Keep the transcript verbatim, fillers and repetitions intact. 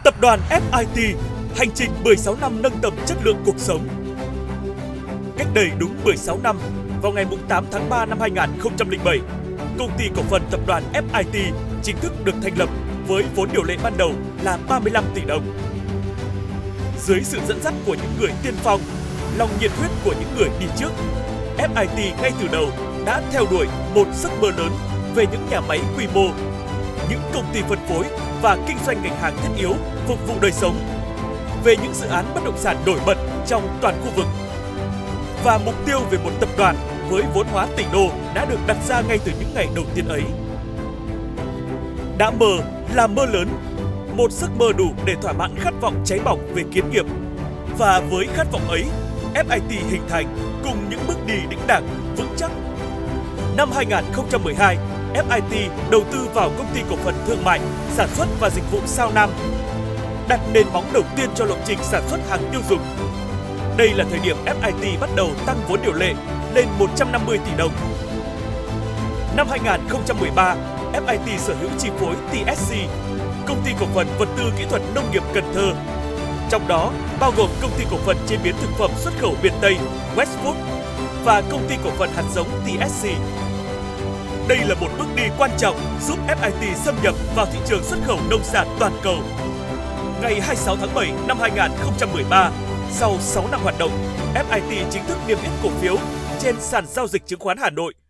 Tập đoàn ép i tê, hành trình mười sáu năm nâng tầm chất lượng cuộc sống. Cách đây đúng mười sáu năm, vào ngày tám tháng ba năm hai nghìn không trăm lẻ bảy, công ty cổ phần tập đoàn ép i tê chính thức được thành lập với vốn điều lệ ban đầu là ba mươi lăm tỷ đồng. Dưới sự dẫn dắt của những người tiên phong, lòng nhiệt huyết của những người đi trước, ép i tê ngay từ đầu đã theo đuổi một giấc mơ lớn về những nhà máy quy mô, những công ty phân phối và kinh doanh ngành hàng thiết yếu phục vụ đời sống, về những dự án bất động sản nổi bật trong toàn khu vực. Và mục tiêu về một tập đoàn với vốn hóa tỷ đô đã được đặt ra ngay từ những ngày đầu tiên ấy. Đã mơ là mơ lớn, một giấc mơ đủ để thỏa mãn khát vọng cháy bỏng về kiến nghiệp. Và với khát vọng ấy, ép i tê hình thành cùng những bước đi đĩnh đạc, vững chắc. Năm hai nghìn không trăm mười hai, ép i tê đầu tư vào công ty cổ phần thương mại, sản xuất và dịch vụ Sao Nam, đặt nền móng đầu tiên cho lộ trình sản xuất hàng tiêu dùng. Đây là thời điểm ép i tê bắt đầu tăng vốn điều lệ lên một trăm năm mươi tỷ đồng. Năm hai nghìn không trăm mười ba, ép i tê sở hữu chi phối tê ét xê, công ty cổ phần vật tư kỹ thuật nông nghiệp Cần Thơ, trong đó bao gồm công ty cổ phần chế biến thực phẩm xuất khẩu miền Tây Westfood và công ty cổ phần hạt giống tê ét xê. Đây là một bước đi quan trọng giúp ép i tê xâm nhập vào thị trường xuất khẩu nông sản toàn cầu. Ngày hai mươi sáu tháng bảy năm hai nghìn không trăm mười ba, sau sáu năm hoạt động, ép i tê chính thức niêm yết cổ phiếu trên sàn giao dịch chứng khoán Hà Nội